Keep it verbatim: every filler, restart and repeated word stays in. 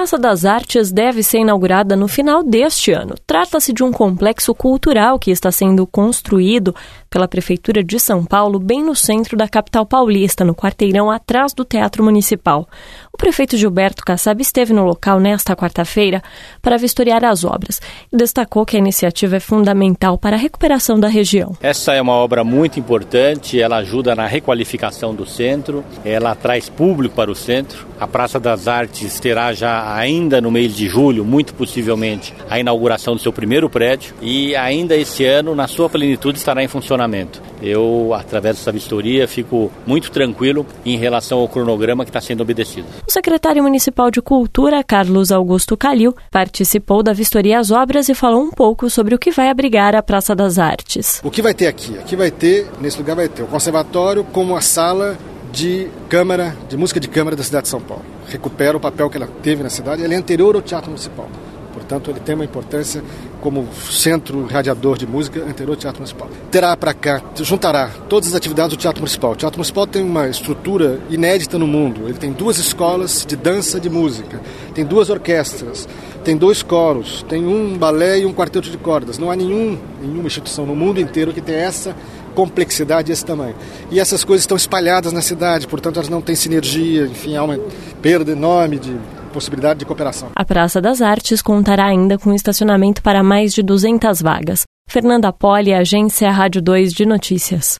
Praça das Artes deve ser inaugurada no final deste ano. Trata-se de um complexo cultural que está sendo construído pela Prefeitura de São Paulo, bem no centro da capital paulista, no quarteirão atrás do Teatro Municipal. O prefeito Gilberto Kassab esteve no local nesta quarta-feira para vistoriar as obras e destacou que a iniciativa é fundamental para a recuperação da região. Essa é uma obra muito importante, ela ajuda na requalificação do centro, ela traz público para o centro. A Praça das Artes terá já ainda no mês de julho, muito possivelmente, a inauguração do seu primeiro prédio e ainda esse ano, na sua plenitude, estará em funcionamento. Eu, através dessa vistoria, fico muito tranquilo em relação ao cronograma que está sendo obedecido. O secretário municipal de Cultura, Carlos Augusto Calil, participou da vistoria às obras e falou um pouco sobre o que vai abrigar a Praça das Artes. O que vai ter aqui? Aqui vai ter, nesse lugar vai ter o conservatório como a sala de câmara, de música de câmara da cidade de São Paulo. Recupera o papel que ela teve na cidade, ele é anterior ao Teatro Municipal. Portanto, ele tem uma importância como centro radiador de música anterior ao Teatro Municipal. Terá para cá, juntará todas as atividades do Teatro Municipal. O Teatro Municipal tem uma estrutura inédita no mundo. Ele tem duas escolas de dança de música, tem duas orquestras, tem dois coros, tem um balé e um quarteto de cordas. Não há nenhum, nenhuma instituição no mundo inteiro que tenha essa complexidade e esse tamanho. E essas coisas estão espalhadas na cidade, portanto elas não têm sinergia, enfim, há uma perda enorme de possibilidade de cooperação. A Praça das Artes contará ainda com estacionamento para mais de duzentas vagas. Fernanda Poli, Agência Rádio dois de Notícias.